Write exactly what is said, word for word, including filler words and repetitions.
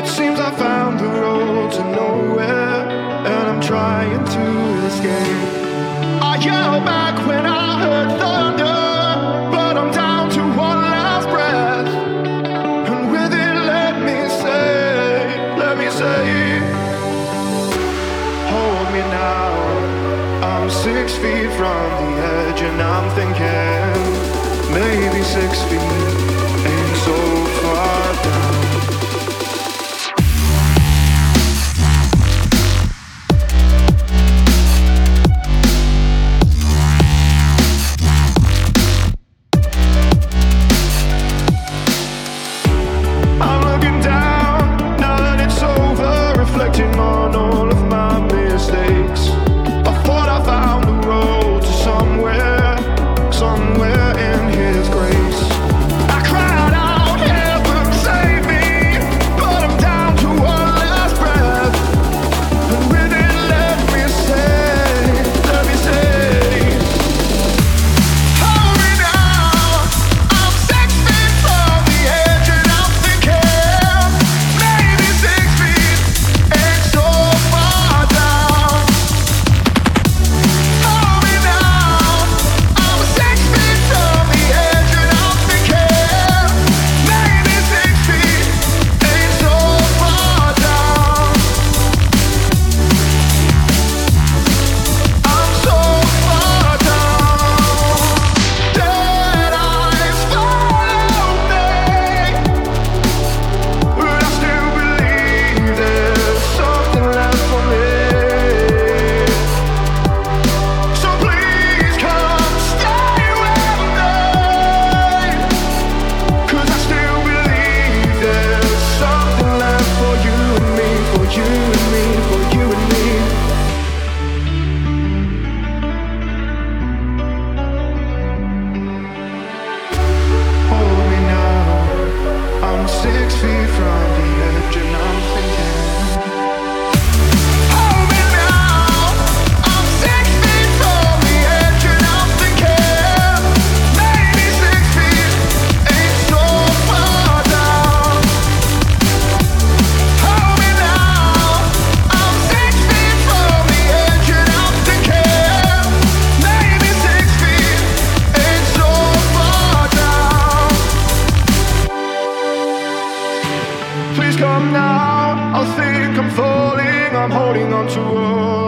It seems I found the road to nowhere, and I'm trying to escape. I yelled back when I heard thunder, but I'm down to one last breath. And with it, let me say, let me say, hold me now. I'm six feet from the edge, and I'm thinking maybe six feet ain't so far down. Reflecting on all of my mistakes, I thought I found the road to somewhere, somewhere in His grace. I cried out, heaven save me, but I'm down to one last breath. And with it, let me say, let me say, hold me now. I'm six feet from the edge, and I'm thinking maybe six feet ain't so far down. Hold me now. I'm six feet from the edge, and I'm thinking maybe six feet ain't so far down. I'm so far down. Dead eyes follow me, but I still believe there's something left for me. So please come stay with me, 'cause I still believe there's something left for you and me, for you and me, for you and me. Hold me now. I'm six feet from the edge, and I'm thinking. Hold me now. I'm six feet from the edge, and I'm thinking maybe six feet ain't so far down. Hold me now. I'm six feet from the edge, and I'm thinking maybe six feet ain't so far down. Please come now. I think I'm falling. I'm holding on to.